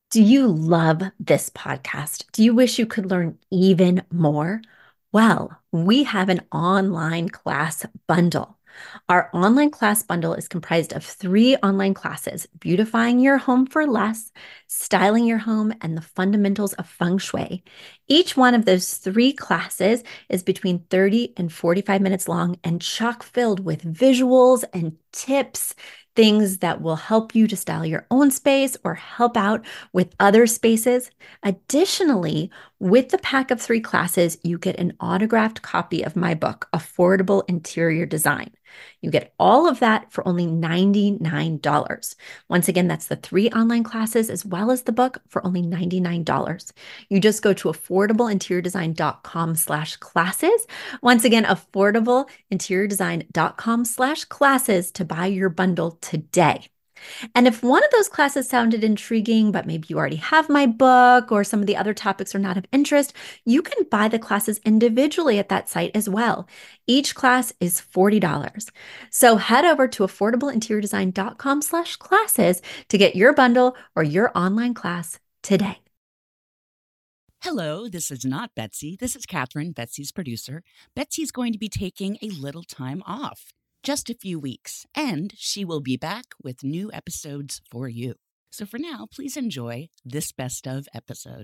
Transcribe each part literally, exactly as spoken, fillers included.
Do you love this podcast? Do you wish you could learn even more? Well, we have an online class bundle. Our online class bundle is comprised of three online classes: beautifying your home for less, styling your home, and the fundamentals of feng shui. Each one of those three classes is between thirty and forty-five minutes long and chock filled with visuals and tips, things that will help you to style your own space or help out with other spaces. Additionally, with the pack of three classes, you get an autographed copy of my book, Affordable Interior Design. You get all of that for only ninety-nine dollars. Once again, that's the three online classes as well as the book for only ninety-nine dollars. You just go to affordableinteriordesign.com slash classes. Once again, affordableinteriordesign.com slash classes to buy your bundle today. And if one of those classes sounded intriguing, but maybe you already have my book or some of the other topics are not of interest, you can buy the classes individually at that site as well. Each class is forty dollars. So head over to affordableinteriordesign.com slash classes to get your bundle or your online class today. Hello, this is not Betsy. This is Catherine, Betsy's producer. Betsy's going to be taking a little time off. Just a few weeks, and she will be back with new episodes for you. So for now, please enjoy this best of episode.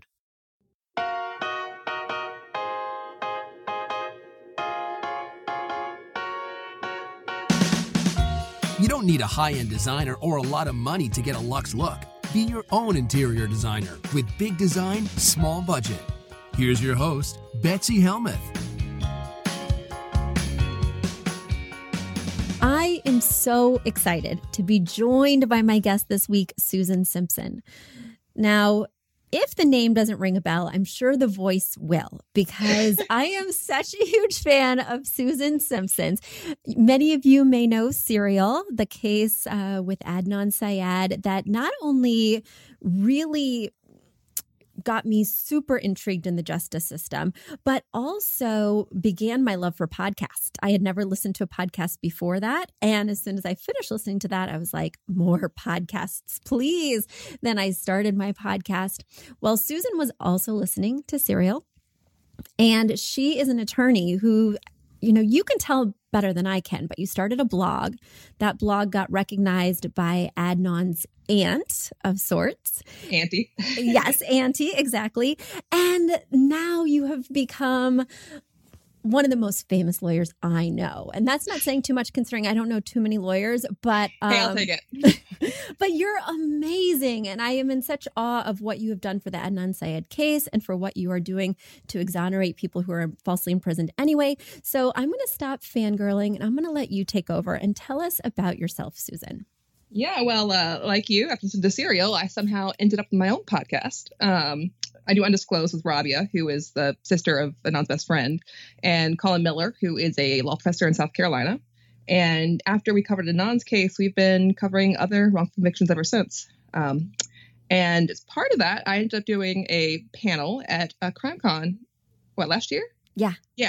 You don't need a high-end designer or a lot of money to get a luxe look. Be your own interior designer with big design, small budget. Here's your host, Betsy Helmuth. I am so excited to be joined by my guest this week, Susan Simpson. Now, if the name doesn't ring a bell, I'm sure the voice will, because I am such a huge fan of Susan Simpson's. Many of you may know Serial, the case uh, with Adnan Syed that not only really got me super intrigued in the justice system, but also began my love for podcasts. I had never listened to a podcast before that. And as soon as I finished listening to that, I was like, more podcasts, please. Then I started my podcast. Well, Susan was also listening to Serial, and she is an attorney who, you know, you can tell better than I can, but you started a blog. That blog got recognized by Adnan's aunt of sorts. Auntie. Yes, auntie, exactly. And now you have become one of the most famous lawyers I know. And that's not saying too much considering I don't know too many lawyers, but um, hey, I'll take it. But you're amazing. And I am in such awe of what you have done for the Adnan Syed case and for what you are doing to exonerate people who are falsely imprisoned anyway. So I'm going to stop fangirling and I'm going to let you take over and tell us about yourself, Susan. Yeah, well, uh, like you, after listening to Serial, I somehow ended up in my own podcast. Um, I do Undisclosed with Rabia, who is the sister of Adnan's best friend, and Colin Miller, who is a law professor in South Carolina. And after we covered Adnan's case, we've been covering other wrongful convictions ever since. Um, and as part of that, I ended up doing a panel at uh, CrimeCon, what, last year? Yeah. Yeah.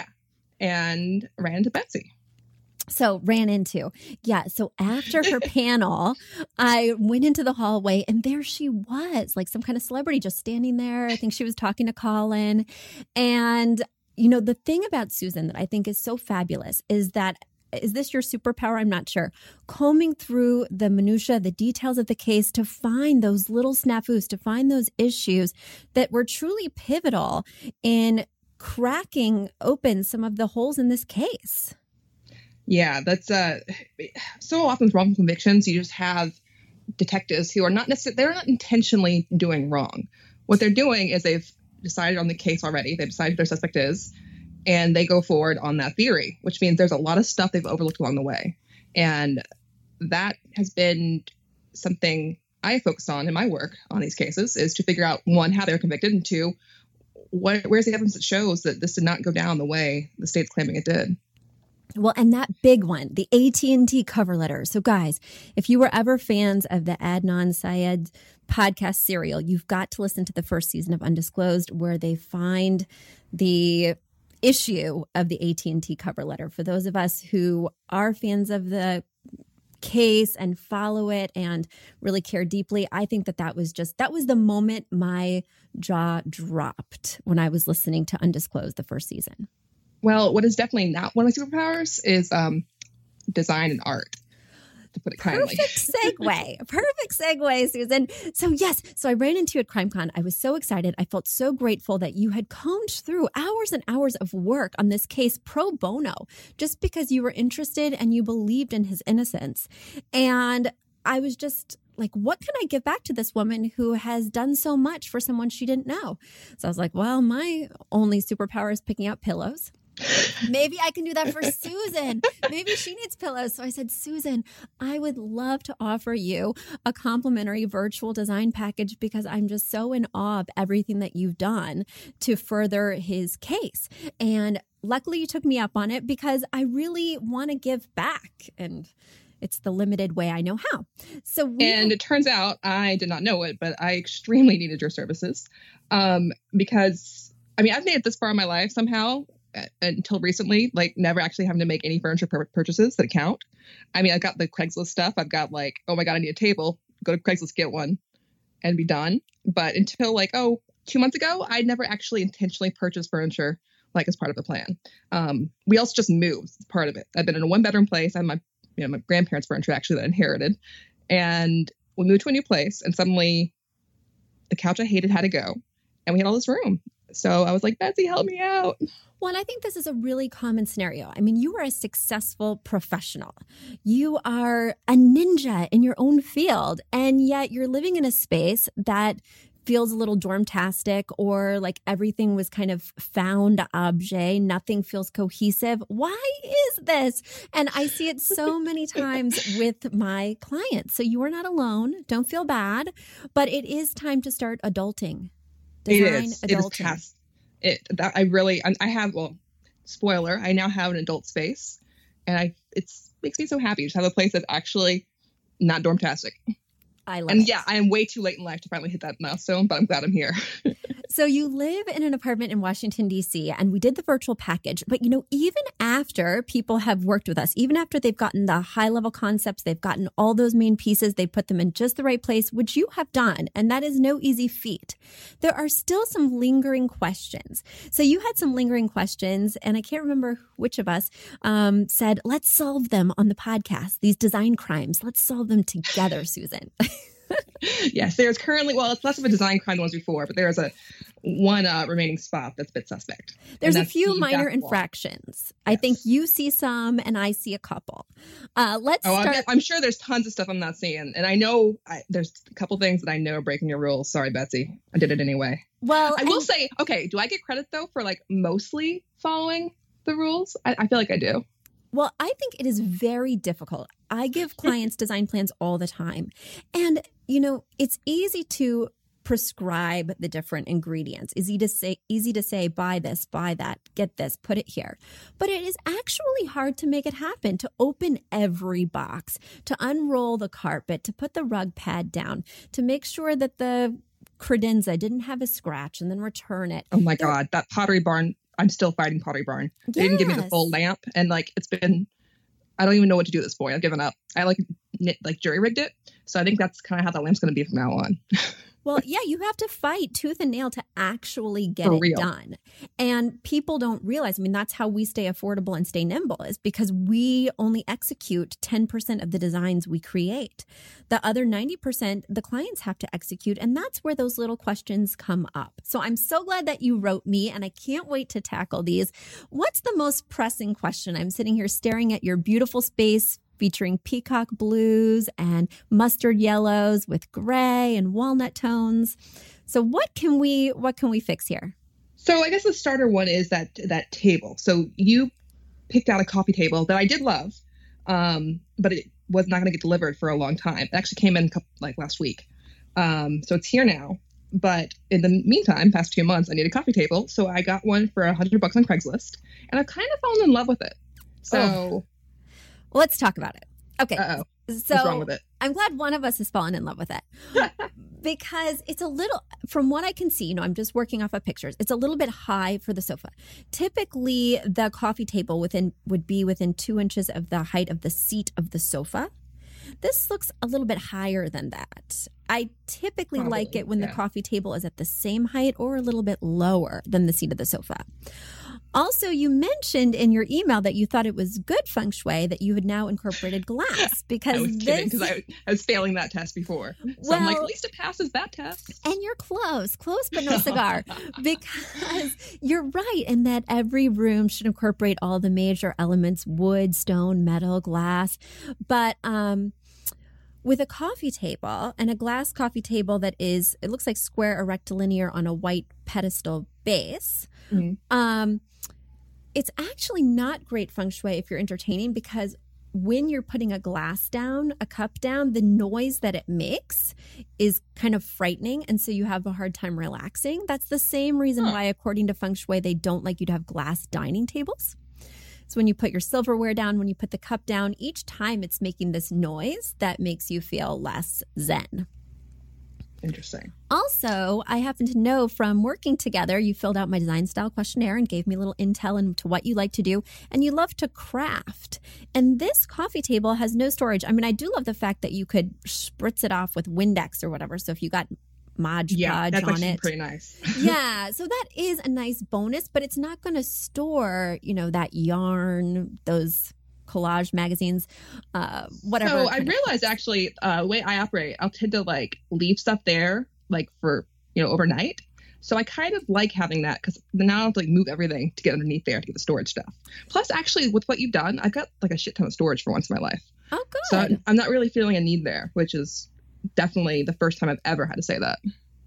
And ran into Betsy. So ran into, yeah. So after her panel, I went into the hallway and there she was, like some kind of celebrity just standing there. I think she was talking to Colin. And, you know, the thing about Susan that I think is so fabulous is that, is this your superpower? I'm not sure. Combing through the minutia, the details of the case to find those little snafus, to find those issues that were truly pivotal in cracking open some of the holes in this case. Yeah, that's uh, so often with wrongful convictions, you just have detectives who are not necessarily, they're not intentionally doing wrong. What they're doing is they've decided on the case already. They've decided who their suspect is, and they go forward on that theory, which means there's a lot of stuff they've overlooked along the way. And that has been something I focus on in my work on these cases, is to figure out, one, how they're convicted, and two, what, where's the evidence that shows that this did not go down the way the state's claiming it did. Well, and that big one, the A T and T cover letter. So guys, if you were ever fans of the Adnan Syed podcast Serial, you've got to listen to the first season of Undisclosed, where they find the issue of the A T and T cover letter. For those of us who are fans of the case and follow it and really care deeply. I think that that was just, that was the moment my jaw dropped when I was listening to Undisclosed the first season. Well, what is definitely not one of my superpowers is um, design and art, to put it kindly. Perfect segue. Perfect segue, Susan. So yes, so I ran into you at CrimeCon. I was so excited. I felt so grateful that you had combed through hours and hours of work on this case pro bono, just because you were interested and you believed in his innocence. And I was just like, what can I give back to this woman who has done so much for someone she didn't know? So I was like, well, my only superpower is picking out pillows. Maybe I can do that for Susan. Maybe she needs pillows. So I said, Susan, I would love to offer you a complimentary virtual design package because I'm just so in awe of everything that you've done to further his case. And luckily you took me up on it because I really want to give back. And it's the limited way I know how. So, we and it turns out I did not know it, but I extremely needed your services um, because, I mean, I've made it this far in my life somehow uh, until recently, like never actually having to make any furniture pur- purchases that count. I mean, I've got the Craigslist stuff. I've got like, oh my God, I need a table. Go to Craigslist, get one and be done. But until like, oh, two months ago, I'd never actually intentionally purchased furniture like as part of the plan. Um, we also just moved. It's part of it. I've been in a one bedroom place. I had my you know, my grandparents' furniture actually that I inherited. And we moved to a new place and suddenly the couch I hated had to go and we had all this room. So I was like, Betsy, help me out. Well, and I think this is a really common scenario. I mean, you are a successful professional. You are a ninja in your own field, and yet you're living in a space that feels a little dormtastic or like everything was kind of found objet. Nothing feels cohesive. Why is this? And I see it so many times with my clients. So you are not alone. Don't feel bad. But it is time to start adulting. Design it is. adulting. It is past it. That I really, I have, well, spoiler, I now have an adult space. And I, it's makes me so happy to have a place that's actually not dormtastic. I love and it. yeah, I am way too late in life to finally hit that milestone, but I'm glad I'm here. So you live in an apartment in Washington, D C, and we did the virtual package. But, you know, even after people have worked with us, even after they've gotten the high level concepts, they've gotten all those main pieces, they put them in just the right place, which you have done. And that is no easy feat. There are still some lingering questions. So you had some lingering questions, and I can't remember which of us um, said, let's solve them on the podcast. These design crimes, let's solve them together, Susan. Yes, there's currently, well, it's less of a design crime than was before, but there's a one uh, remaining spot that's a bit suspect. There's a few minor infractions. Yes. I think you see some and I see a couple. Uh, let's oh, start. I'm, I'm sure there's tons of stuff I'm not seeing. And I know I, there's a couple things that I know are breaking your rules. Sorry, Betsy. I did it anyway. Well, I will say, okay, do I get credit though for like mostly following the rules? I, I feel like I do. Well, I think it is very difficult. I give clients design plans all the time. And, you know, it's easy to prescribe the different ingredients. Easy to say, easy to say, buy this, buy that, get this, put it here. But it is actually hard to make it happen, to open every box, to unroll the carpet, to put the rug pad down, to make sure that the credenza didn't have a scratch and then return it. Oh my there, God, that Pottery Barn. I'm still fighting Pottery Barn. They yes. didn't give me the full lamp. And like, it's been, I don't even know what to do at this point. I've given up. I like, like jury rigged it. So I think that's kind of how that lamp's going to be from now on. Well, yeah, you have to fight tooth and nail to actually get For it real. done. And people don't realize, I mean, that's how we stay affordable and stay nimble, is because we only execute ten percent of the designs we create. The other ninety percent, the clients have to execute. And that's where those little questions come up. So I'm so glad that you wrote me, and I can't wait to tackle these. What's the most pressing question? I'm sitting here staring at your beautiful space, featuring peacock blues and mustard yellows with gray and walnut tones. So what can we what can we fix here? So I guess the starter one is that that table. So you picked out a coffee table that I did love, um, but it was not going to get delivered for a long time. It actually came in like last week. Um, so it's here now. But in the meantime, past two months, I need a coffee table. So I got one for a hundred bucks on Craigslist, and I've kind of fallen in love with it. So. Oh. Well, let's talk about it. Okay. Uh-oh. So what's wrong with it? I'm glad one of us has fallen in love with it because it's a little, from what I can see, you know, I'm just working off of pictures. It's a little bit high for the sofa. Typically, the coffee table within would be within two inches of the height of the seat of the sofa. This looks a little bit higher than that. I typically Probably, like it when yeah. the coffee table is at the same height or a little bit lower than the seat of the sofa. Also, you mentioned in your email that you thought it was good feng shui that you had now incorporated glass because I was this, kidding because I, I was failing that test before. So well, I'm like, at least it passes that test. And you're close, close but no cigar, because you're right in that every room should incorporate all the major elements: wood, stone, metal, glass. But um, with a coffee table and a glass coffee table that is, it looks like square or rectilinear on a white pedestal base. Mm-hmm. Um, it's actually not great feng shui if you're entertaining, because when you're putting a glass down, a cup down, the noise that it makes is kind of frightening. And so you have a hard time relaxing. That's the same reason huh. why, according to feng shui, they don't like you to have glass dining tables. So when you put your silverware down, when you put the cup down, each time it's making this noise that makes you feel less zen. Interesting. Also, I happen to know from working together, you filled out my design style questionnaire and gave me a little intel into what you like to do, and you love to craft. And this coffee table has no storage. I mean, I do love the fact that you could spritz it off with Windex or whatever. So if you got Mod yeah, Podge that's on actually it. pretty nice. Yeah, so that is a nice bonus, but it's not going to store, you know, that yarn, those collage magazines, uh, whatever. So I realized actually uh, the way I operate, I'll tend to like leave stuff there like for, you know, overnight. So I kind of like having that because now I have to like move everything to get underneath there to get the storage stuff. Plus, actually, with what you've done, I've got like a shit ton of storage for once in my life. Oh, good. So I'm, I'm not really feeling a need there, which is definitely the first time I've ever had to say that.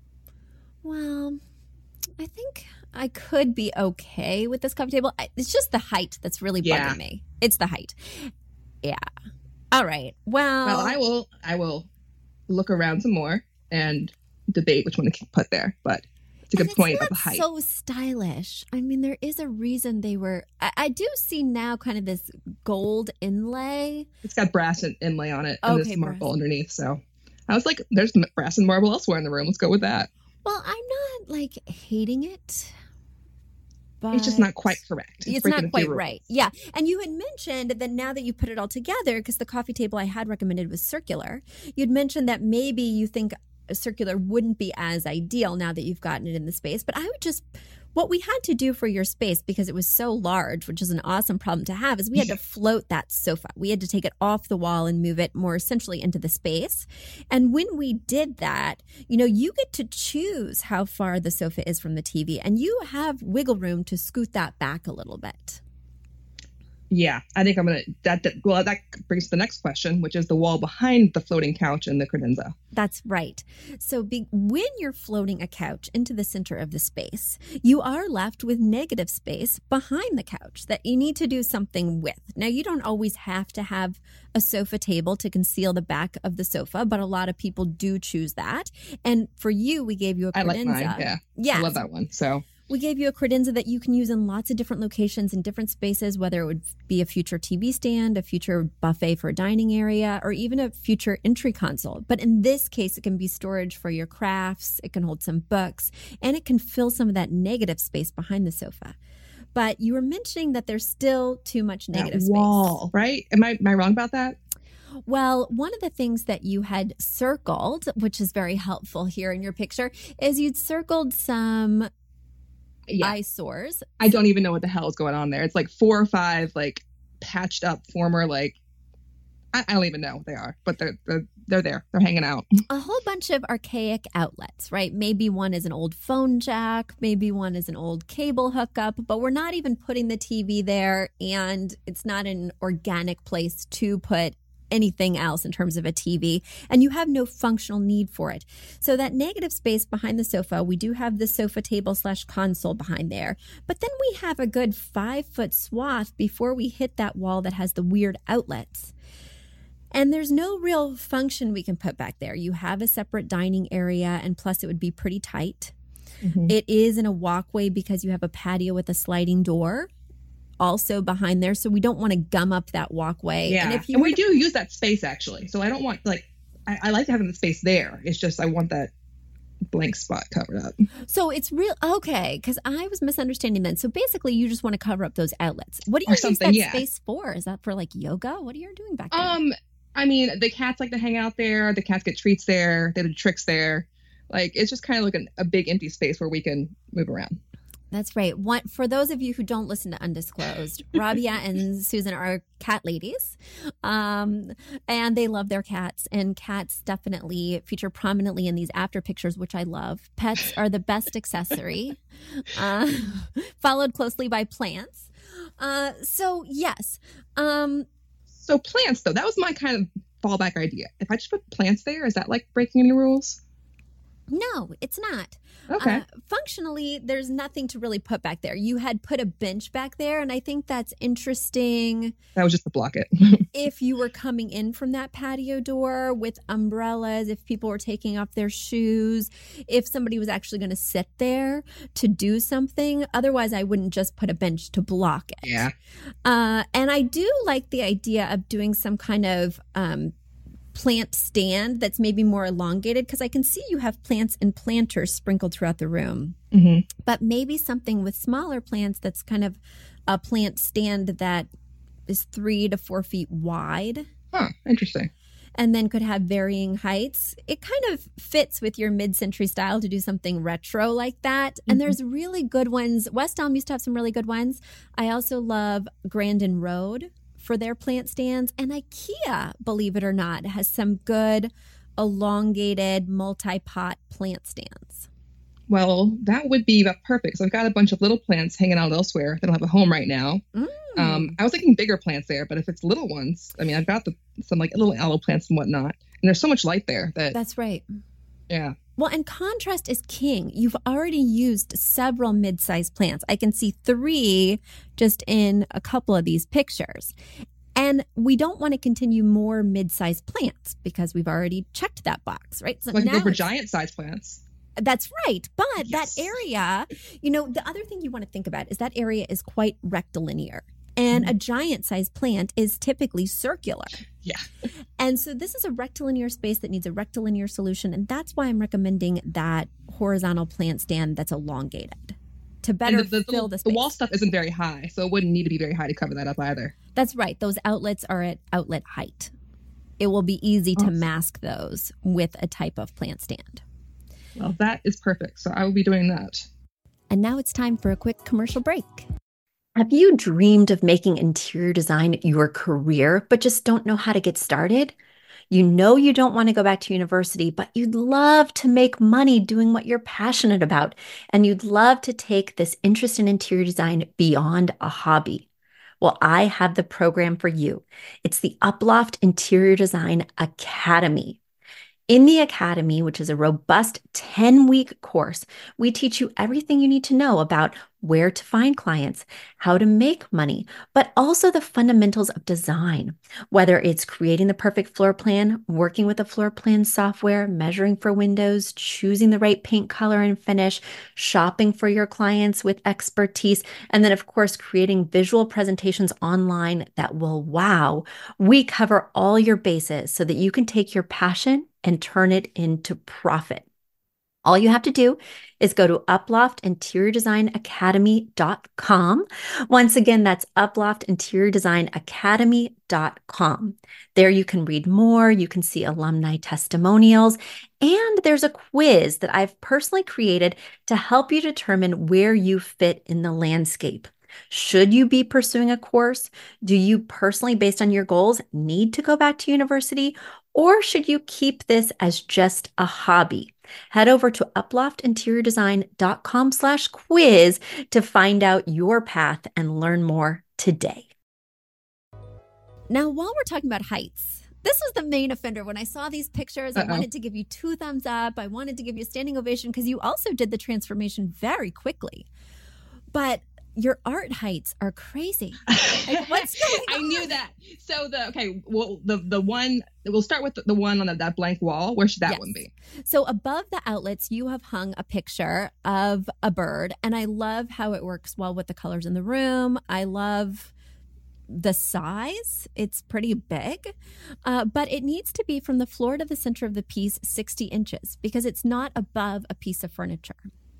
Well, I think I could be okay with this coffee table. It's just the height that's really Yeah. bugging me. It's the height. Yeah. All right. Well, Well, I will I will look around some more and debate which one to put there, but it's a good and point it's about the not height. so stylish. I mean, there is a reason they were. I, I do see now kind of this gold inlay. It's got brass and inlay on it and Okay, this marble brass. underneath. So I was like, there's brass and marble elsewhere in the room. Let's go with that. Well, I'm not like hating it. But It's just not quite correct. It's breaking a not few quite rules. right. Yeah. And you had mentioned that now that you put it all together, because the coffee table I had recommended was circular, you'd mentioned that maybe you think a circular wouldn't be as ideal now that you've gotten it in the space. But I would just, what we had to do for your space, because it was so large, which is an awesome problem to have, is we had to float that sofa. We had to take it off the wall and move it more essentially into the space. And when we did that, you know, you get to choose how far the sofa is from the T V, and you have wiggle room to scoot that back a little bit. Yeah, I think I'm gonna that, that. Well, that brings to the next question, which is the wall behind the floating couch and the credenza. That's right. So be, when you're floating a couch into the center of the space, you are left with negative space behind the couch that you need to do something with. Now, you don't always have to have a sofa table to conceal the back of the sofa, but a lot of people do choose that. And for you, we gave you a credenza. I like mine. Yeah, Yeah. I love that one. So. We gave you a credenza that you can use in lots of different locations in different spaces, whether it would be a future T V stand, a future buffet for a dining area, or even a future entry console. But in this case, it can be storage for your crafts, it can hold some books, and it can fill some of that negative space behind the sofa. But you were mentioning that there's still too much negative that wall, space. Right? Am I, am I wrong about that? Well, one of the things that you had circled, which is very helpful here in your picture, is you'd circled some Yeah. eyesores. I don't even know what the hell is going on there. It's like four or five like patched up former like I, I don't even know what they are, but they're, they're they're there. They're hanging out. A whole bunch of archaic outlets, right? Maybe one is an old phone jack, maybe one is an old cable hookup, but we're not even putting the T V there, and it's not an organic place to put anything else in terms of a T V, and you have no functional need for it. So that negative space behind the sofa, we do have the sofa table slash console behind there, but then we have a good five foot swath before we hit that wall that has the weird outlets. And there's no real function we can put back there. You have a separate dining area, and plus it would be pretty tight. Mm-hmm. It is in a walkway because you have a patio with a sliding door also behind there, so we don't want to gum up that walkway. Yeah, and, if you and we to- do use that space actually. So I don't want like I, I like having the space there. It's just I want that blank spot covered up. So it's real okay, because I was misunderstanding then. So basically, you just want to cover up those outlets. What do you Or use something, that yeah. space for? Is that for like yoga? What are you doing back there? Um, I mean, the cats like to hang out there. The cats get treats there. They do tricks there. Like, it's just kind of like an, a big empty space where we can move around. That's right. One, for those of you who don't listen to Undisclosed, Rabia and Susan are cat ladies, um, and they love their cats. And cats definitely feature prominently in these after pictures, which I love. Pets are the best accessory, uh, followed closely by plants. Uh, so, yes. Um, so plants, though, that was my kind of fallback idea. If I just put plants there, is that like breaking any rules? No, it's not. Okay. Uh, functionally, there's nothing to really put back there. You had put a bench back there, and I think that's interesting. That was just to block it. If you were coming in from that patio door with umbrellas, if people were taking off their shoes, if somebody was actually going to sit there to do something. Otherwise, I wouldn't just put a bench to block it. Yeah. Uh, and I do like the idea of doing some kind of um, plant stand that's maybe more elongated, because I can see you have plants and planters sprinkled throughout the room. Mm-hmm. But maybe something with smaller plants that's kind of a plant stand that is three to four feet wide. Huh, interesting. And then could have varying heights. It kind of fits with your mid-century style to do something retro like that. Mm-hmm. And there's really good ones. West Elm used to have some really good ones. I also love Grandin Road for their plant stands. And IKEA, believe it or not, has some good elongated multi-pot plant stands. Well, that would be about perfect. So I've got a bunch of little plants hanging out elsewhere. They don't have a home right now. Mm. Um, I was thinking bigger plants there, but if it's little ones, I mean, I've got the, some like little aloe plants and whatnot. And there's so much light there that. That's right. Yeah. Well, and contrast is king. You've already used several mid-sized plants. I can see three just in a couple of these pictures. And we don't want to continue more mid-sized plants because we've already checked that box, right? So like now go for giant-sized plants. That's right. But yes. that area, you know, the other thing you want to think about is that area is quite rectilinear. And mm-hmm. a giant-sized plant is typically circular. Yeah. And so this is a rectilinear space that needs a rectilinear solution. And that's why I'm recommending that horizontal plant stand that's elongated to better the, the, fill the, the space. The wall stuff isn't very high, so it wouldn't need to be very high to cover that up either. That's right. Those outlets are at outlet height. It will be easy to awesome. mask those with a type of plant stand. Well, that is perfect. So I will be doing that. And now it's time for a quick commercial break. Have you dreamed of making interior design your career, but just don't know how to get started? You know you don't want to go back to university, but you'd love to make money doing what you're passionate about. And you'd love to take this interest in interior design beyond a hobby. Well, I have the program for you. It's the Uploft Interior Design Academy. In the Academy, which is a robust ten-week course, we teach you everything you need to know about where to find clients, how to make money, but also the fundamentals of design, whether it's creating the perfect floor plan, working with a floor plan software, measuring for windows, choosing the right paint color and finish, shopping for your clients with expertise, and then, of course, creating visual presentations online that will wow. We cover all your bases so that you can take your passion and turn it into profit. All you have to do is go to uploft interior design academy dot com. Once again, that's uploft interior design academy dot com. There you can read more, you can see alumni testimonials, and there's a quiz that I've personally created to help you determine where you fit in the landscape. Should you be pursuing a course? Do you personally, based on your goals, need to go back to university? Or should you keep this as just a hobby? Head over to uploft interior design dot com slash quiz to find out your path and learn more today. Now, while we're talking about heights, this was the main offender. When I saw these pictures, Uh-oh. I wanted to give you two thumbs up. I wanted to give you a standing ovation because you also did the transformation very quickly. But your art heights are crazy. Like, what's going on? I knew that. So the okay, well the the one we'll start with the, the one on the, that blank wall. Where should that yes. one be? So above the outlets, you have hung a picture of a bird, and I love how it works well with the colors in the room. I love the size. It's pretty big, uh, but it needs to be from the floor to the center of the piece, sixty inches, because it's not above a piece of furniture.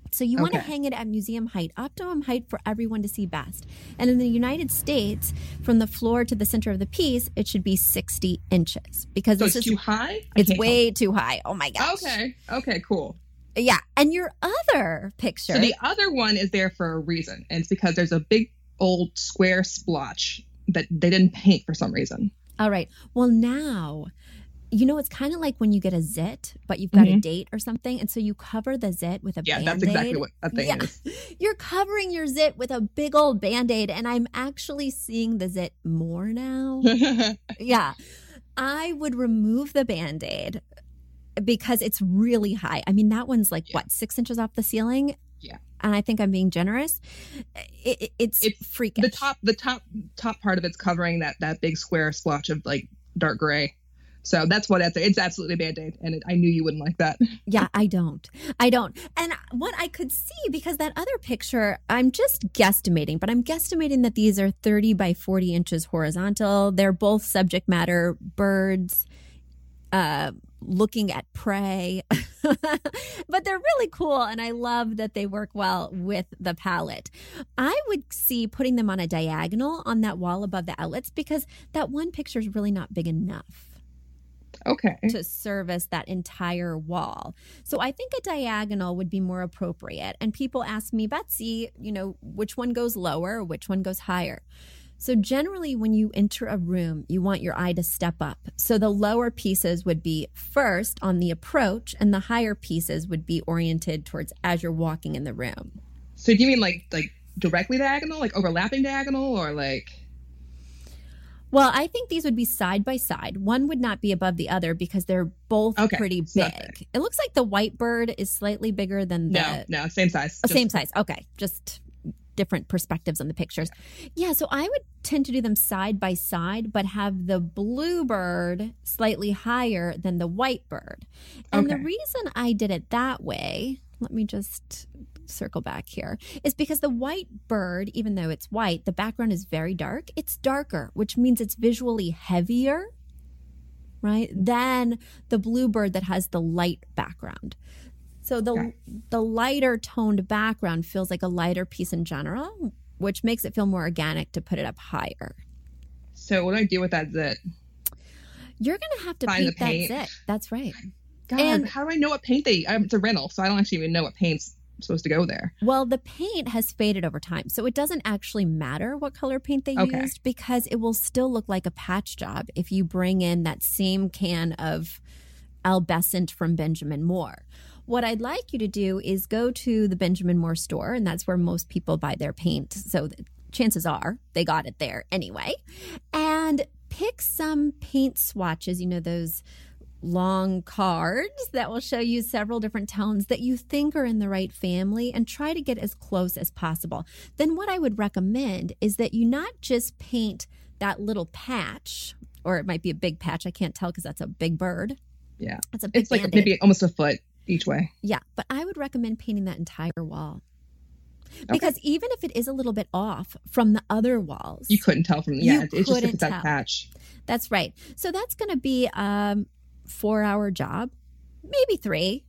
So you want to Okay. hang it at museum height, optimum height for everyone to see best. And in the United States, from the floor to the center of the piece, it should be sixty inches because So this it's is too high? I it's can't way too high. Oh my tell. gosh. Okay. Okay, cool. Yeah. And your other picture. So the other one is there for a reason. And it's because there's a big old square splotch that they didn't paint for some reason. All right. Well, now, you know, it's kind of like when you get a zit, but you've got a Mhm. date or something. And so you cover the zit with a Yeah, Band-Aid. that's exactly what that thing Yeah. is. You're covering your zit with a big old Band-Aid. And I'm actually seeing the zit more now. Yeah. I would remove the Band-Aid because it's really high. I mean, that one's like, Yeah. what, six inches off the ceiling? Yeah. And I think I'm being generous. It, it, it's It's freakish. the top the top top part of it's covering that that big square splotch of like dark gray. So that's what it's, it's absolutely Band-Aid. And it, I knew you wouldn't like that. Yeah, I don't. I don't. And what I could see, because that other picture, I'm just guesstimating, but I'm guesstimating that these are thirty by forty inches horizontal. They're both subject matter birds uh, looking at prey. But they're really cool. And I love that they work well with the palette. I would see putting them on a diagonal on that wall above the outlets because that one picture is really not big enough Okay. to service that entire wall. So I think a diagonal would be more appropriate. And people ask me, Betsy, you know, which one goes lower or which one goes higher? So generally when you enter a room, you want your eye to step up. So the lower pieces would be first on the approach and the higher pieces would be oriented towards as you're walking in the room. So do you mean like like directly diagonal, like overlapping diagonal, or like? Well, I think these would be side by side. One would not be above the other because they're both Okay, pretty it's not big. big. It looks like the white bird is slightly bigger than the No, no, same size. Oh, Just- same size. Okay. Just different perspectives on the pictures. Yeah. So I would tend to do them side by side, but have the blue bird slightly higher than the white bird. And the Okay. reason I did it that way, let me just circle back here, is because the white bird, even though it's white, the background is very dark. It's darker, which means it's visually heavier, right, than the blue bird that has the light background. So the Okay. the lighter toned background feels like a lighter piece in general, which makes it feel more organic to put it up higher. So what do I do with that zit? You're going to have to Find paint the paint. that zit. That's right. God, And- how do I know what paint they? Um, it's a rental, so I don't actually even know what paint's supposed to go there. Well, the paint has faded over time. So it doesn't actually matter what color paint they Okay. used because it will still look like a patch job if you bring in that same can of Albescent from Benjamin Moore. What I'd like you to do is go to the Benjamin Moore store, and that's where most people buy their paint. So the chances are they got it there anyway. And pick some paint swatches, you know, those long cards that will show you several different tones that you think are in the right family, and try to get as close as possible. Then what I would recommend is that you not just paint that little patch, or it might be a big patch. I can't tell because that's a big bird. Yeah, It's a big it's like Band-Aid. maybe almost a foot each way. Yeah, but I would recommend painting that entire wall. Because even if it is a little bit off from the other walls, You couldn't tell from You yeah. It's just couldn't if it's that tell. patch. that's right. So that's going to be a four-hour job, maybe three.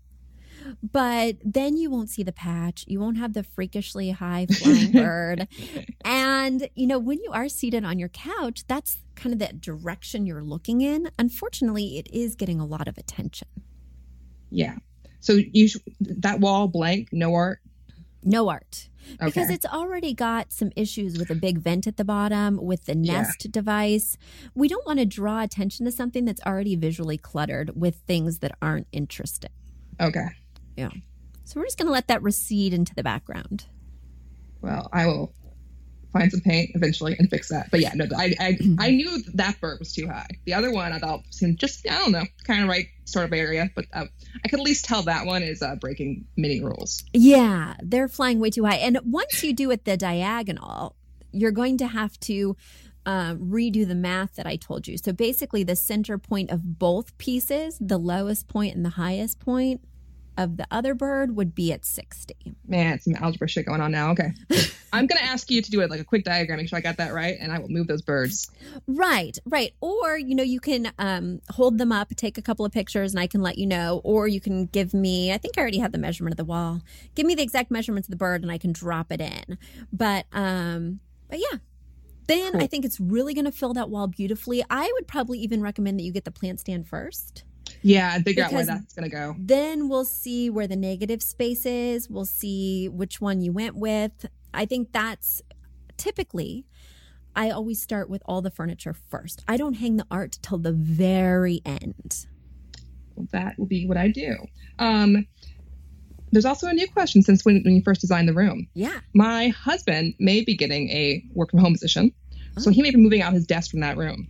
But then you won't see the patch. You won't have the freakishly high flying bird. And, you know, when you are seated on your couch, that's kind of the direction you're looking in. Unfortunately, it is getting a lot of attention. Yeah. So you sh- that wall blank, no art. No art. Okay. Because it's already got some issues with a big vent at the bottom, with the Yeah. Nest device. We don't want to draw attention to something that's already visually cluttered with things that aren't interesting. Okay. Yeah. So we're just going to let that recede into the background. Well, I will find some paint eventually and fix that. But yeah, no, I I, I knew that bird was too high. The other one I thought seemed just I don't know, kind of right sort of area, but uh, I could at least tell that one is uh, breaking many rules. Yeah, they're flying way too high. And once you do it the diagonal, you're going to have to uh, redo the math that I told you. So basically the center point of both pieces, the lowest point and the highest point of the other bird would be at sixty. Man, some algebra shit going on now. Okay. I'm going to ask you to do it like a quick diagram, make sure I got that right, and I will move those birds. Right, right. Or, you know, you can um, hold them up, take a couple of pictures, and I can let you know. Or you can give me, I think I already have the measurement of the wall. Give me the exact measurements of the bird, and I can drop it in. But, um, but yeah. Then cool. I think it's really going to fill that wall beautifully. I would probably even recommend that you get the plant stand first. Yeah, and figure out where that's going to go. Then we'll see where the negative space is. We'll see which one you went with. I think that's typically, I always start with all the furniture first. I don't hang the art till the very end. Well, that will be what I do. Um, there's also a new question since when, when you first designed the room. Yeah. My husband may be getting a work from home position, oh. so he may be moving out his desk from that room.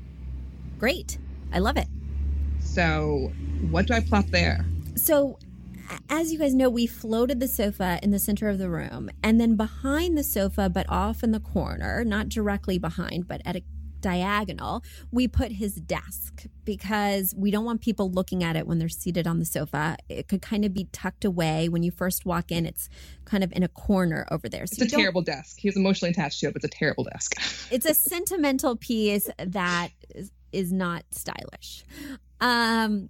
Great. I love it. So what do I plop there? So as you guys know, we floated the sofa in the center of the room, and then behind the sofa, but off in the corner, not directly behind, but at a diagonal, we put his desk because we don't want people looking at it when they're seated on the sofa. It could kind of be tucked away. When you first walk in, it's kind of in a corner over there. So it's a terrible desk. He was emotionally attached to it, but it's a terrible desk. It's a sentimental piece that is, is not stylish. Um,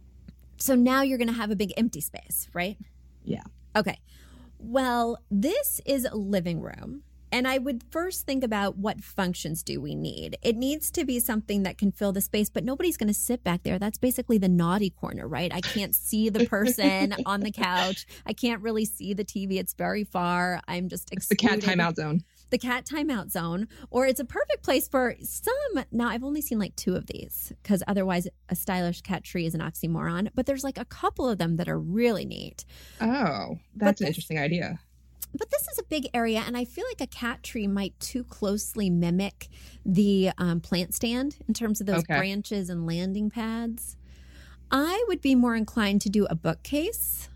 so now you're going to have a big empty space, right? Yeah. Okay. Well, this is a living room. And I would first think about what functions do we need. It needs to be something that can fill the space, but nobody's going to sit back there. That's basically the naughty corner, right? I can't see the person on the couch. I can't really see the T V. It's very far. I'm just excluded. It's the cat timeout zone. The cat timeout zone. Or it's a perfect place for some. Now, I've only seen like two of these because otherwise a stylish cat tree is an oxymoron. But there's like a couple of them that are really neat. Oh, that's an interesting idea. But this is a big area, and I feel like a cat tree might too closely mimic the um, plant stand in terms of those okay. branches and landing pads. I would be more inclined to do a bookcase.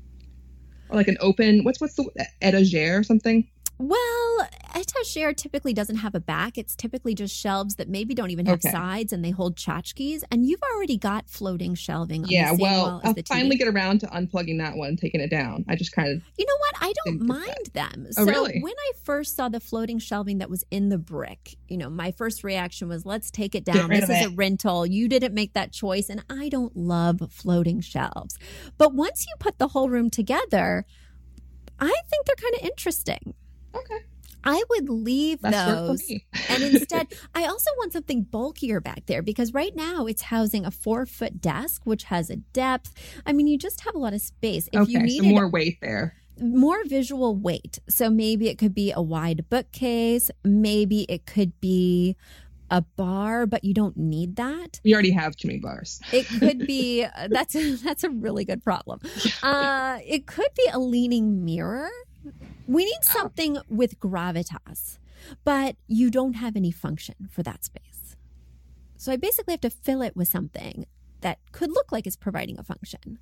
Or like an open, what's what's the etagere or something? Well, etagere typically doesn't have a back. It's typically just shelves that maybe don't even have okay. sides, and they hold tchotchkes. And you've already got floating shelving on yeah, the same well, wall as I'll the T V. finally get around to unplugging that one, taking it down. I just kind of... You know what? I don't mind them. Oh, so really? when I first saw the floating shelving that was in the brick, you know, my first reaction was, let's take it down. This is it. a rental. You didn't make that choice. And I don't love floating shelves. But once you put the whole room together, I think they're kind of interesting. Okay. I would leave That's those. work for me. And instead, I also want something bulkier back there because right now it's housing a four foot desk, which has a depth. I mean, you just have a lot of space. If okay, you needed so more weight there. More visual weight. So maybe it could be a wide bookcase. Maybe it could be a bar, but you don't need that. We already have too many bars. It could be, uh, that's, a, that's a really good problem. Uh, it could be a leaning mirror. We need something with gravitas, but you don't have any function for that space. So I basically have to fill it with something that could look like it's providing a function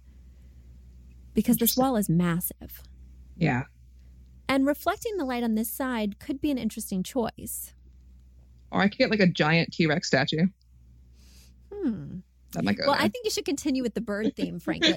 because this wall is massive. Yeah. And reflecting the light on this side could be an interesting choice. Or I could get like a giant T-Rex statue. Hmm. That might go well, there. I think you should continue with the bird theme, frankly.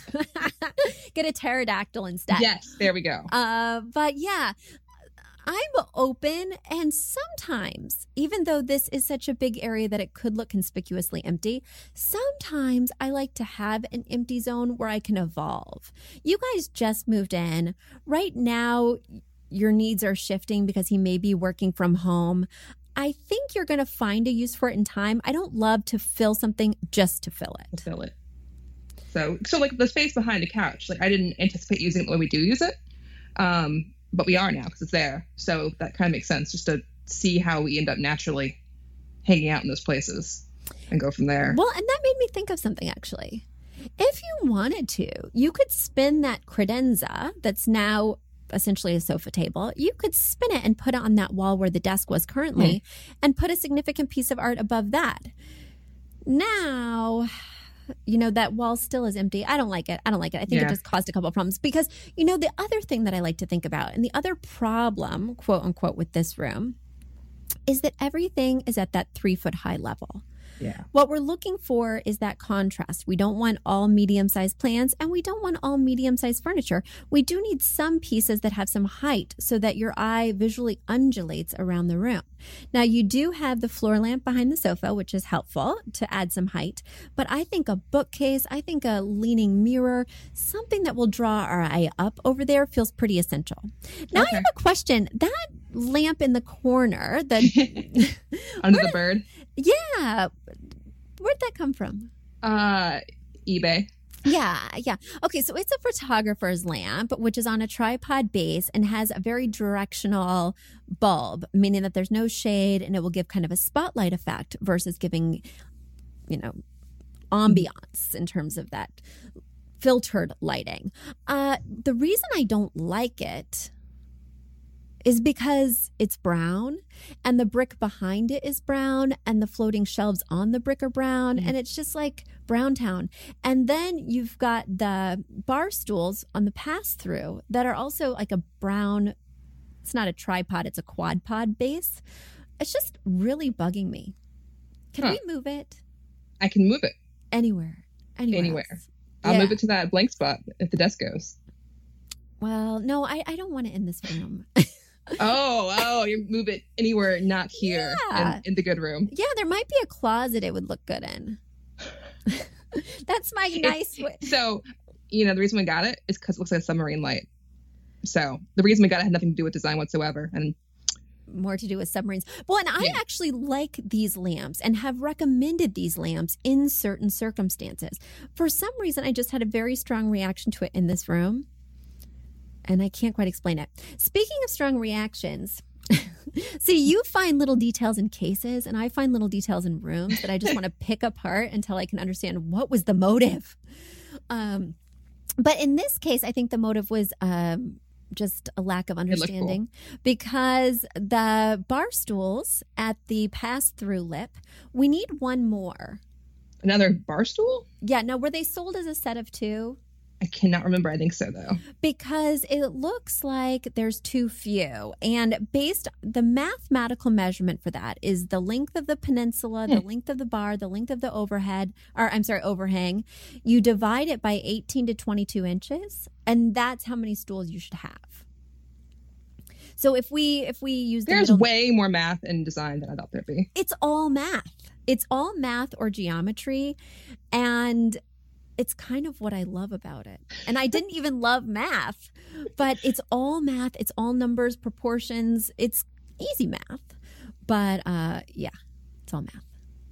Get a pterodactyl instead. Yes, there we go. Uh, but yeah, I'm open. And sometimes, even though this is such a big area that it could look conspicuously empty, sometimes I like to have an empty zone where I can evolve. You guys just moved in. Right now, your needs are shifting because he may be working from home. I think you're going to find a use for it in time. I don't love to fill something just to fill it. Fill it. So, so like the space behind the couch, like I didn't anticipate using it the way we do use it, um, but we are now because it's there. So that kind of makes sense just to see how we end up naturally hanging out in those places and go from there. Well, and that made me think of something actually. If you wanted to, you could spin that credenza that's now essentially a sofa table. You could spin it and put it on that wall where the desk was currently mm. and put a significant piece of art above that. Now, you know, that wall still is empty. I don't like it. I don't like it. I think yeah. it just caused a couple of problems because, you know, the other thing that I like to think about and the other problem, quote unquote, with this room is that everything is at that three foot high level. Yeah. What we're looking for is that contrast. We don't want all medium-sized plants and we don't want all medium-sized furniture. We do need some pieces that have some height so that your eye visually undulates around the room. Now, you do have the floor lamp behind the sofa, which is helpful to add some height. But I think a bookcase, I think a leaning mirror, something that will draw our eye up over there feels pretty essential. Now, okay. I have a question. That lamp in the corner, the under the bird. Yeah. Where'd that come from? Uh, eBay. Yeah, yeah. Okay, so it's a photographer's lamp, which is on a tripod base and has a very directional bulb, meaning that there's no shade and it will give kind of a spotlight effect versus giving, you know, ambiance in terms of that filtered lighting. Uh, the reason I don't like it is because it's brown and the brick behind it is brown and the floating shelves on the brick are brown. Mm-hmm. And it's just like Brown Town. And then you've got the bar stools on the pass through that are also like a brown, it's not a tripod, it's a quad pod base. It's just really bugging me. Can huh. we move it? I can move it. Anywhere. Anywhere. Anywhere. Else. I'll yeah. move it to that blank spot if the desk goes. Well, no, I, I don't want it in this room. oh, oh, you move it anywhere, not here yeah. in, in the good room. Yeah, there might be a closet it would look good in. That's my nice way. So, you know, the reason we got it is because it looks like a submarine light. So the reason we got it had nothing to do with design whatsoever. And more to do with submarines. Well, and I yeah. actually like these lamps and have recommended these lamps in certain circumstances. For some reason, I just had a very strong reaction to it in this room. And I can't quite explain it. Speaking of strong reactions, see, you find little details in cases and I find little details in rooms that I just want to pick apart until I can understand what was the motive. Um, but in this case, I think the motive was um, just a lack of understanding cool. because the bar stools at the pass-through lip, we need one more. Another bar stool? Yeah. No, were they sold as a set of two? I cannot remember. I think so, though. Because it looks like there's too few. And based, the mathematical measurement for that is the length of the peninsula, the length of the bar, the length of the overhead, or I'm sorry, overhang. You divide it by eighteen to twenty-two inches, and that's how many stools you should have. So if we if we use the There's middle, way more math and design than I thought there'd be. It's all math. It's all math or geometry. And it's kind of what I love about it. And I didn't even love math, but it's all math. It's all numbers, proportions. It's easy math. But uh, yeah, it's all math.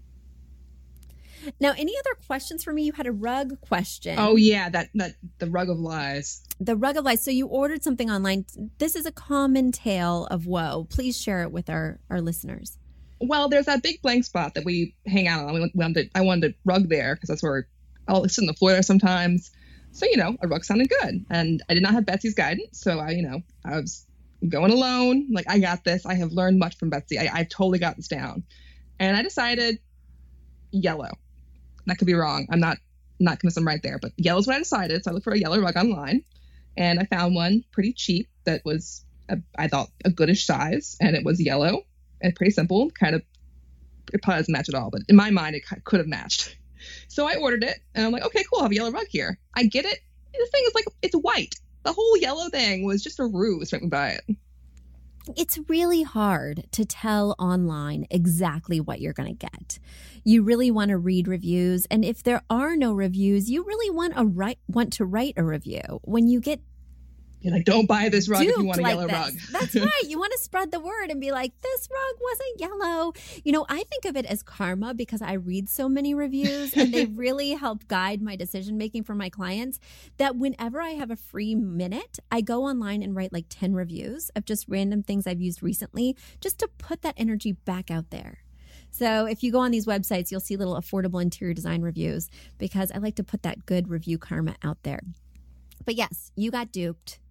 Now, any other questions for me? You had a rug question. Oh, yeah, that that the rug of lies. The rug of lies. So you ordered something online. This is a common tale of woe. Please share it with our, our listeners. Well, there's that big blank spot that we hang out on. We wanted, I wanted a rug there because that's where I'll sit on the floor there sometimes. So, you know, a rug sounded good. And I did not have Betsy's guidance. So, I, you know, I was going alone. Like, I got this. I have learned much from Betsy. I, I totally got this down. And I decided yellow. That could be wrong. I'm not not convinced I'm right there. But yellow's what I decided. So I looked for a yellow rug online. And I found one pretty cheap that was, a, I thought, a goodish size. And it was yellow and pretty simple. Kind of, it probably doesn't match at all. But in my mind, it could have matched. So I ordered it, and I'm like, okay, cool, I have a yellow rug here. I get it. This thing is like, it's white. The whole yellow thing was just a ruse to make me buy it. It's really hard to tell online exactly what you're going to get. You really want to read reviews, and if there are no reviews, you really want a write, want to write a review. When you get You're like, don't buy this rug if you want a like yellow this. rug. That's right. You want to spread the word and be like, this rug wasn't yellow. You know, I think of it as karma because I read so many reviews and they really help guide my decision making for my clients that whenever I have a free minute, I go online and write like ten reviews of just random things I've used recently just to put that energy back out there. So if you go on these websites, you'll see little affordable interior design reviews because I like to put that good review karma out there. But yes, you got duped.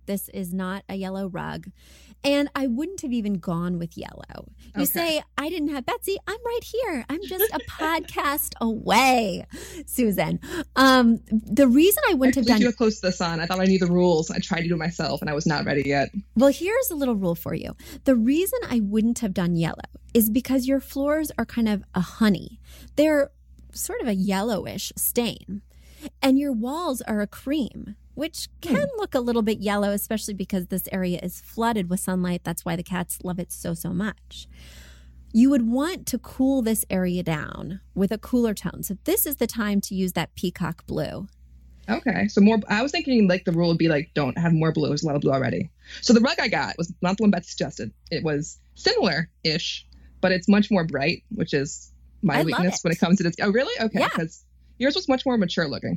This is not a yellow rug. And I wouldn't have even gone with yellow. You Okay. say, I didn't have Betsy. I'm right here. I'm just a podcast away, Susan. Um, the reason I wouldn't I have flew done too close to the sun. I thought I knew the rules. I tried to do it myself, and I was not ready yet. Well, here's a little rule for you. The reason I wouldn't have done yellow is because your floors are kind of a honey. They're sort of a yellowish stain. And your walls are a cream, which can Hmm. look a little bit yellow, especially because this area is flooded with sunlight. That's why the cats love it so, so much. You would want to cool this area down with a cooler tone. So this is the time to use that peacock blue. Okay, so more. I was thinking like the rule would be like don't have more blue. There's a lot of blue already. So the rug I got was not the one Beth suggested. It was similar-ish, but it's much more bright, which is my I love weakness it. when it comes to this. Oh, really? Okay, Yeah. because yours was much more mature looking.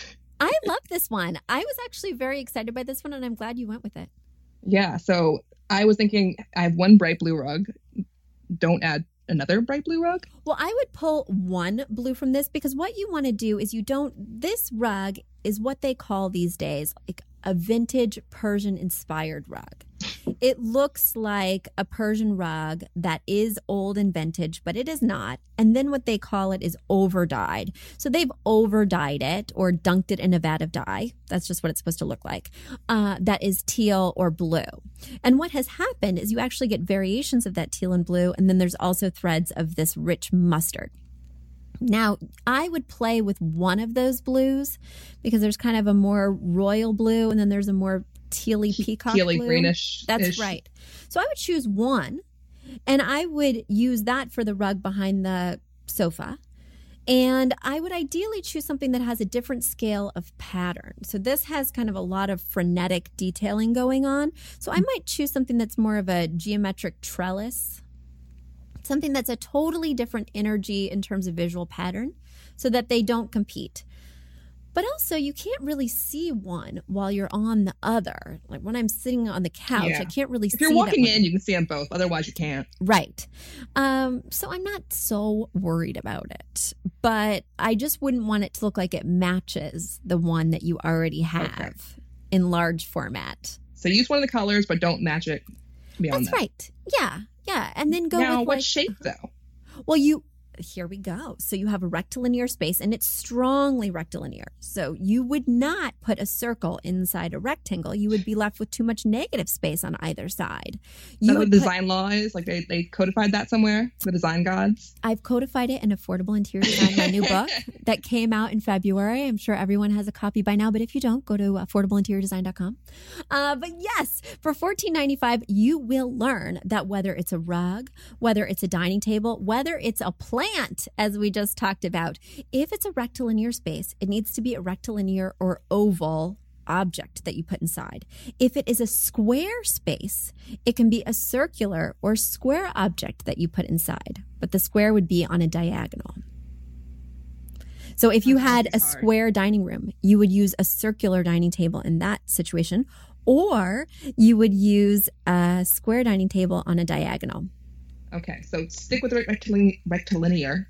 I love this one. I was actually very excited by this one, and I'm glad you went with it. Yeah. So I was thinking I have one bright blue rug. Don't add another bright blue rug. Well, I would pull one blue from this because what you want to do is you don't, this rug is what they call these days like a vintage Persian inspired rug. It looks like a Persian rug that is old and vintage, but it is not. And then what they call it is over dyed. So they've over dyed it or dunked it in a vat of dye. That's just what it's supposed to look like. Uh, that is teal or blue. And what has happened is you actually get variations of that teal and blue. And then there's also threads of this rich mustard. Now, I would play with one of those blues because there's kind of a more royal blue and then there's a more tealy peacock Tealy blue. greenish. That's right. So I would choose one and I would use that for the rug behind the sofa. And I would ideally choose something that has a different scale of pattern. So this has kind of a lot of frenetic detailing going on. So I might choose something that's more of a geometric trellis, something that's a totally different energy in terms of visual pattern so that they don't compete. But also, you can't really see one while you're on the other. Like when I'm sitting on the couch, Yeah. I can't really see If you're that walking one. in, you can see them both. Otherwise, you can't. Right. Um, so I'm not so worried about it. But I just wouldn't want it to look like it matches the one that you already have Okay. in large format. So use one of the colors, but don't match it beyond That's that. right. Yeah. Yeah. And then go Now, with what like, shape though? Well, you here we go. So you have a rectilinear space and it's strongly rectilinear. So you would not put a circle inside a rectangle. You would be left with too much negative space on either side. You Some of would the put- design law is like they, they codified that somewhere. The design gods. I've codified it in Affordable Interior Design, my new book that came out in February. I'm sure everyone has a copy by now, but if you don't, go to affordable interior design dot com. Uh, but yes, for fourteen ninety-five, you will learn that whether it's a rug, whether it's a dining table, whether it's a plant, as we just talked about, if it's a rectilinear space, it needs to be a rectilinear or oval object that you put inside. If it is a square space, it can be a circular or square object that you put inside, but the square would be on a diagonal. So if you Okay, had a this is hard. square dining room, you would use a circular dining table in that situation, or you would use a square dining table on a diagonal. Okay, so stick with the rectilinear, rectilinear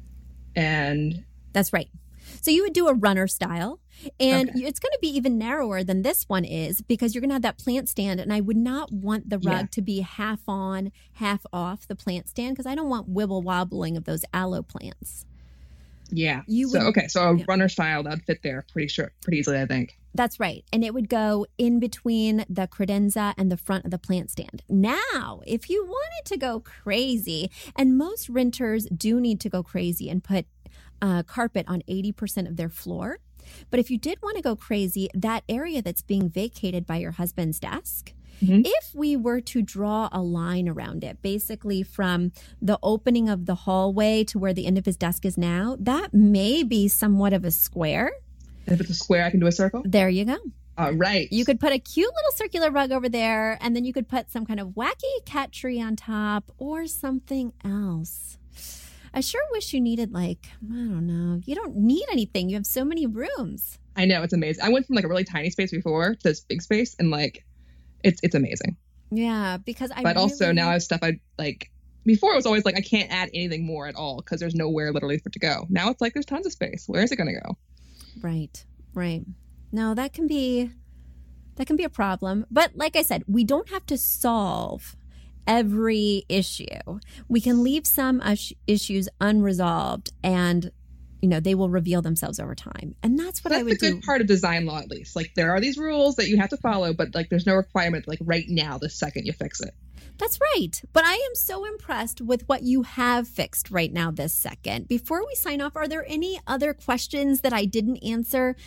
and That's right. So you would do a runner style, and Okay. it's going to be even narrower than this one is because you're going to have that plant stand, and I would not want the rug Yeah. to be half on, half off the plant stand because I don't want wibble wobbling of those aloe plants. yeah. You so would- okay, so a yeah. runner style that would fit there pretty sure, pretty easily, I think. That's right. And it would go in between the credenza and the front of the plant stand. Now, if you wanted to go crazy, and most renters do need to go crazy and put uh, carpet on eighty percent of their floor. But if you did want to go crazy, that area that's being vacated by your husband's desk, Mhm. if we were to draw a line around it, basically from the opening of the hallway to where the end of his desk is now, that may be somewhat of a square. If it's a square, I can do a circle. There you go. All right. You could put a cute little circular rug over there, and then you could put some kind of wacky cat tree on top or something else. I sure wish you needed, like, I don't know. You don't need anything. You have so many rooms. I know, it's amazing. I went from like a really tiny space before to this big space, and like, it's it's amazing. Yeah, because I But also really- now I have stuff I like. Before it was always like I can't add anything more at all because there's nowhere literally for it to go. Now it's like there's tons of space. Where is it going to go? Right, right. No, that can be That can be a problem. But like I said, we don't have to solve every issue. We can leave some us- issues unresolved, and you know, they will reveal themselves over time. And that's what that's I would do. That's the good part of design law, at least. Like, there are these rules that you have to follow, but like there's no requirement like right now, the second you fix it. That's right. But I am so impressed with what you have fixed right now this second. Before we sign off, are there any other questions that I didn't answer?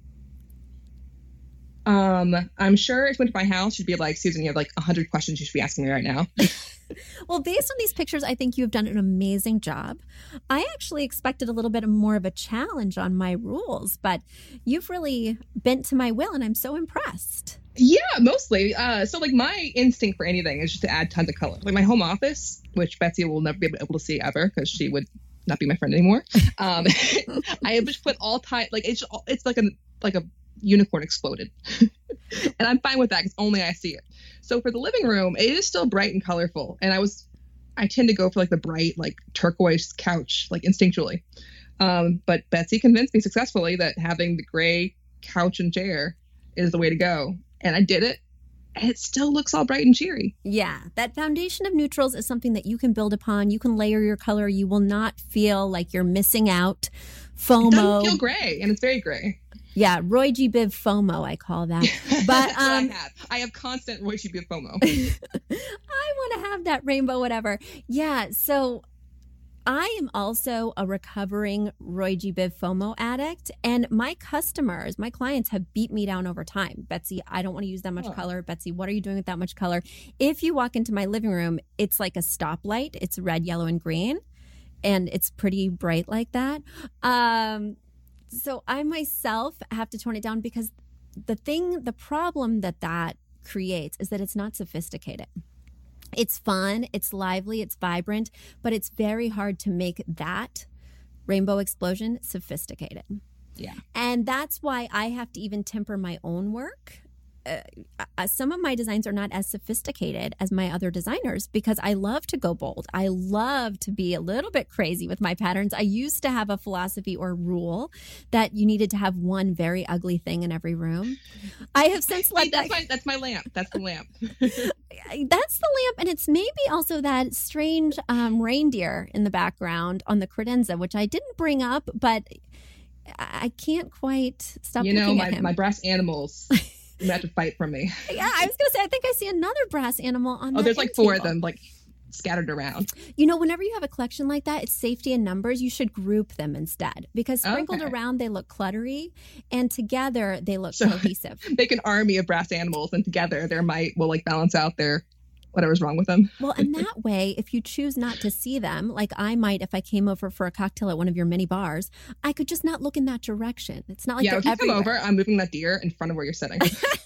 Um, I'm sure if you went to my house, you'd be like, Susan, you have like a hundred questions you should be asking me right now. Well, based on these pictures, I think you've done an amazing job. I actually expected a little bit more of a challenge on my rules, but you've really bent to my will, and I'm so impressed. Yeah, mostly. Uh, so like my instinct for anything is just to add tons of color. Like my home office, which Betsy will never be able to see ever because she would not be my friend anymore. Um, I have just put all type, like it's it's like a like a unicorn exploded. And I'm fine with that because only I see it. So for the living room, it is still bright and colorful. And I was, I tend to go for like the bright, like turquoise couch, like instinctually. Um, but Betsy convinced me successfully that having the gray couch and chair is the way to go. And I did it. And it still looks all bright and cheery. Yeah, that foundation of neutrals is something that you can build upon. You can layer your color. You will not feel like you're missing out. FOMO. It doesn't feel gray, and it's very gray. Yeah, Roy G. Biv FOMO, I call that. But um, I have. I have constant Roy G. Biv FOMO. I want to have that rainbow, whatever. Yeah, so I am also a recovering Roy G. Biv FOMO addict, and my customers, my clients have beat me down over time. Betsy, I don't want to use that much oh. color. Betsy, what are you doing with that much color? If you walk into my living room, it's like a stoplight. It's red, yellow, and green, and it's pretty bright like that. Um, so I myself have to tone it down because the thing, the problem that that creates is that it's not sophisticated. It's fun, it's lively, it's vibrant, but it's very hard to make that rainbow explosion sophisticated. Yeah. And that's why I have to even temper my own work. Uh, uh, some of my designs are not as sophisticated as my other designers because I love to go bold. I love to be a little bit crazy with my patterns. I used to have a philosophy or rule that you needed to have one very ugly thing in every room. I have since let Wait, that's that... my that's my lamp. That's the lamp. That's the lamp, and it's maybe also that strange um, reindeer in the background on the credenza, which I didn't bring up, but I can't quite stop you looking know, at my, him. my brass animals. You have to fight from me. Yeah, I was gonna say I think I see another brass animal on. Oh, there's like four of table. them, like scattered around. You know, whenever you have a collection like that, it's safety in numbers. You should group them instead because sprinkled okay. around they look cluttery, and together they look so cohesive. Make an army of brass animals, and together their might will like balance out their whatever's wrong with them. Well, and that way, if you choose not to see them, like I might if I came over for a cocktail at one of your mini bars, I could just not look in that direction. It's not like yeah, they're if you everywhere. come over, I'm moving that deer in front of where you're sitting.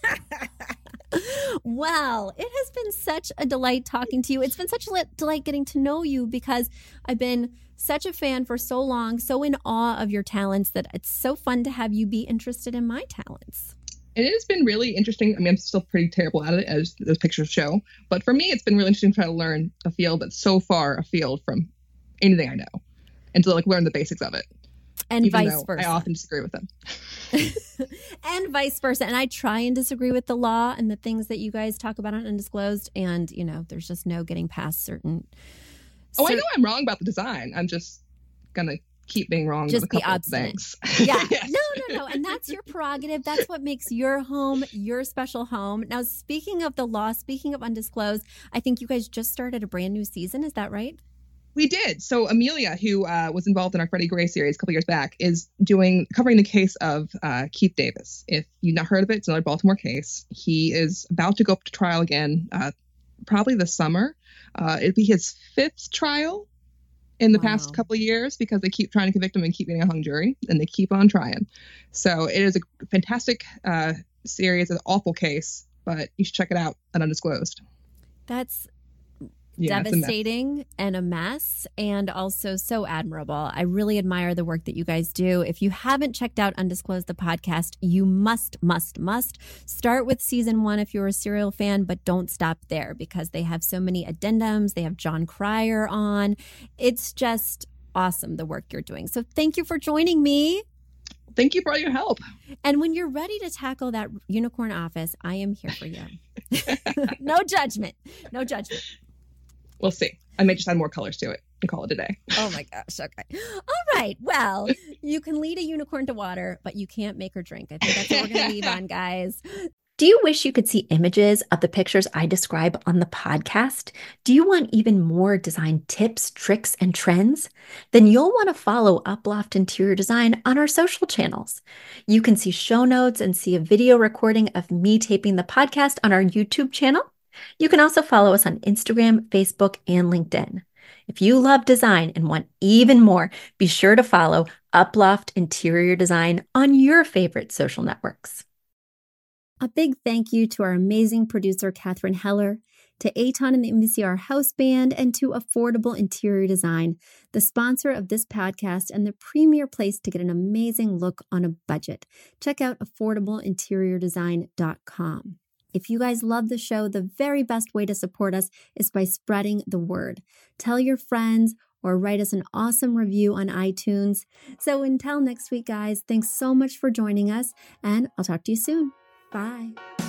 Well, it has been such a delight talking to you. It's been such a delight getting to know you because I've been such a fan for so long, so in awe of your talents that it's so fun to have you be interested in my talents. And it has been really interesting. I mean, I'm still pretty terrible at it, as those pictures show. But for me, it's been really interesting to try to learn a field that's so far afield from anything I know, and to like learn the basics of it. And even vice versa. I often disagree with them. And vice versa. And I try and disagree with the law and the things that you guys talk about on Undisclosed. And, you know, there's just no getting past certain. Oh, certain... I know I'm wrong about the design. I'm just going to keep being wrong just with a couple be of things. Yeah. Yes. No, no, no. And that's your prerogative. That's what makes your home your special home. Now, speaking of the law, speaking of Undisclosed, I think you guys just started a brand new season. Is that right? We did. So Amelia, who uh, was involved in our Freddie Gray series a couple years back, is doing covering the case of uh, Keith Davis. If you've not heard of it, it's another Baltimore case. He is about to go up to trial again, uh, probably this summer. Uh, it'd be his fifth trial in the wow. past couple of years because they keep trying to convict him and keep getting a hung jury, and they keep on trying. So it is a fantastic uh, series, an awful case, but you should check it out at Undisclosed. That's Yeah, devastating a and a mess, and also so admirable. I really admire the work that you guys do. If you haven't checked out Undisclosed, the podcast, you must, must, must start with season one if you're a serial fan, but don't stop there because they have so many addendums. They have John Cryer on. It's just awesome, the work you're doing. So thank you for joining me. thank you for all your help. And when you're ready to tackle that unicorn office, I am here for you. No judgment. No judgment. We'll see. I may just add more colors to it and call it a day. Oh my gosh. Okay. All right. Well, you can lead a unicorn to water, but you can't make her drink. I think that's what we're going to leave on, guys. Do you wish you could see images of the pictures I describe on the podcast? Do you want even more design tips, tricks, and trends? Then you'll want to follow Uploft Interior Design on our social channels. You can see show notes and see a video recording of me taping the podcast on our YouTube channel. You can also follow us on Instagram, Facebook, and LinkedIn. If you love design and want even more, be sure to follow Uploft Interior Design on your favorite social networks. A big thank you to our amazing producer, Catherine Heller, to Aton and the M V C R House Band, and to Affordable Interior Design, the sponsor of this podcast and the premier place to get an amazing look on a budget. Check out affordable interior design dot com. If you guys love the show, the very best way to support us is by spreading the word. Tell your friends or write us an awesome review on iTunes. So until next week, guys, thanks so much for joining us, and I'll talk to you soon. Bye.